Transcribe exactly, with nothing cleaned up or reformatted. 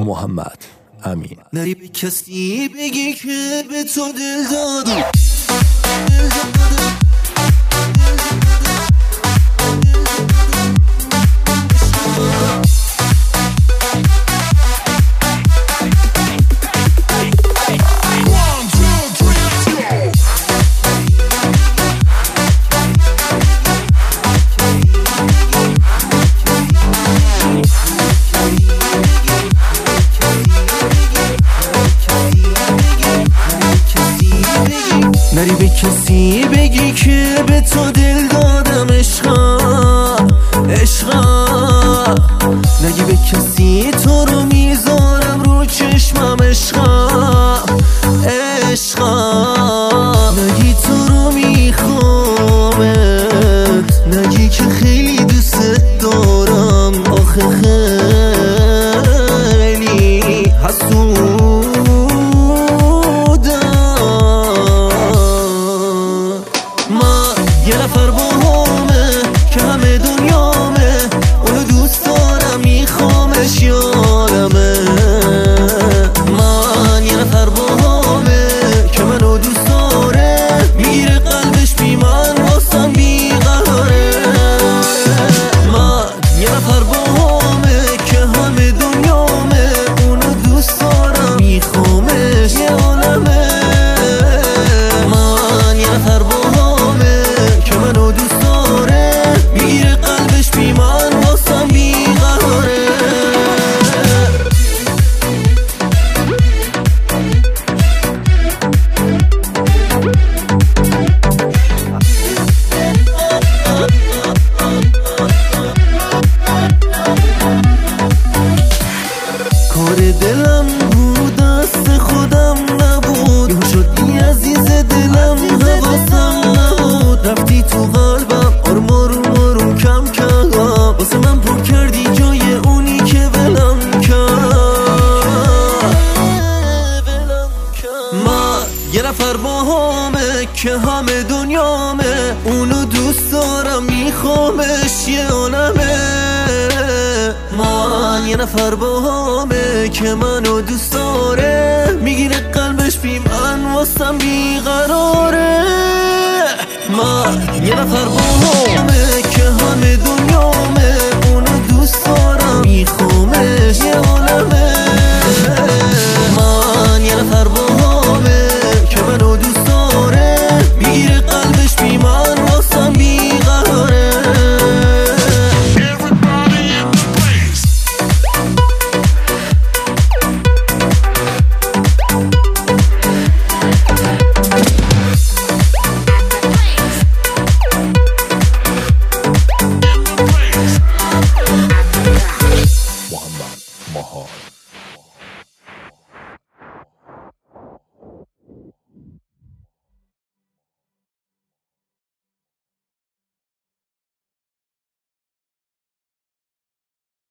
محمد امین. نری به کسی بگی که به تو دل دادم، دل دادم. نری به کسی بگی که به تو دل دادم عشقا، عشقا. نگی به کسی تو رو میذارم رو چشمم عشقا، عشقا. نگی تو رو میخوامت، نگی که خیلی دوست دارم، آخه خیلی حسود. یه نفر با همه که همه دنیامه، اونو دوست دارم میخوامش یادمه. من یه نفر با همه که منو دوست داره، میگیره قلبش بی من واسم بیقراره. من یه نفر با همه که همه دنیامه، اونو دوست دارم میخوامش یه عالمه. من یه نفر با منو دوست داره، میگیره قلبش بی من واسم بیقراره. کار دلم بود دست خودم نبود، اون شدی عزیز دلم حواسم نبود. رفتی تو قلبم آروم آروم آروم کم کم، واسه من پر کردی جای اونی که ولم کرد. من یه نفر با همه که همه دنیامه، اونو دوست دارم میخوامش یه عالمه. من یه نفر با همه که منو دوست داره، میگیره قلبش بی من واسم بیقراره. من یه نفر با همه که همه دنیامه،